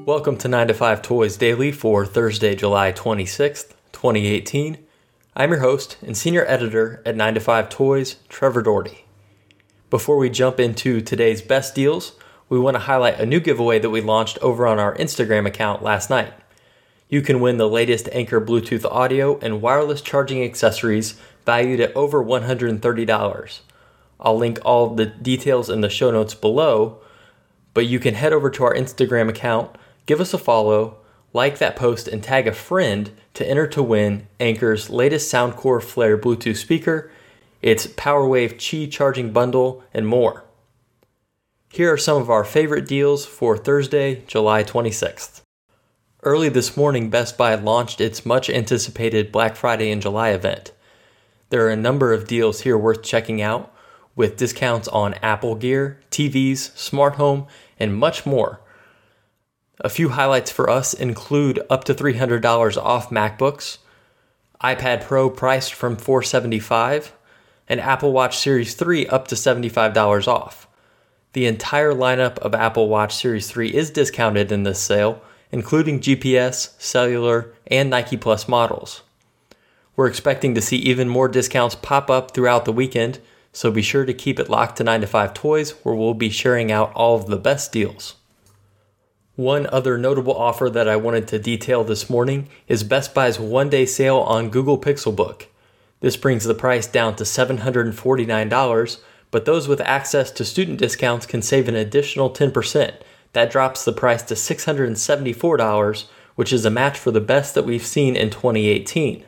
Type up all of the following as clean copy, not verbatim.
Welcome to 9 to 5 Toys Daily for Thursday, July 26th, 2018. I'm your host and senior editor at 9 to 5 Toys, Trevor Doherty. Before we jump into today's best deals, we want to highlight a new giveaway that we launched over on our Instagram account last night. You can win the latest Anker Bluetooth audio and wireless charging accessories valued at over $130. I'll link all of the details in the show notes below, but you can head over to our Instagram account, give us a follow, like that post, and tag a friend to enter to win Anker's latest Soundcore Flare Bluetooth speaker, its PowerWave Qi charging bundle, and more. Here are some of our favorite deals for Thursday, July 26th. Early this morning, Best Buy launched its much-anticipated Black Friday in July event. There are a number of deals here worth checking out, with discounts on Apple gear, TVs, smart home, and much more. A few highlights for us include up to $300 off MacBooks, iPad Pro priced from $475, and Apple Watch Series 3 up to $75 off. The entire lineup of Apple Watch Series 3 is discounted in this sale, including GPS, cellular, and Nike Plus models. We're expecting to see even more discounts pop up throughout the weekend, so be sure to keep it locked to 9 to 5 Toys, where we'll be sharing out all of the best deals. One other notable offer that I wanted to detail this morning is Best Buy's one-day sale on Google Pixelbook. This brings the price down to $749, but those with access to student discounts can save an additional 10%. That drops the price to $674, which is a match for the best that we've seen in 2018.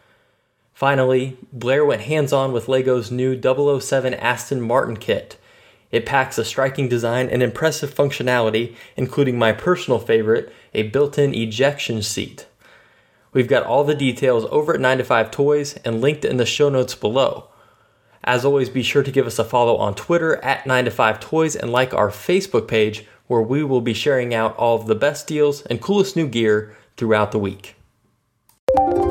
Finally, Blair went hands-on with LEGO's new 007 Aston Martin kit. It packs a striking design and impressive functionality, including my personal favorite, a built-in ejection seat. We've got all the details over at 9 to 5 Toys and linked in the show notes below. As always, be sure to give us a follow on Twitter at 9 to 5 Toys and like our Facebook page, where we will be sharing out all of the best deals and coolest new gear throughout the week.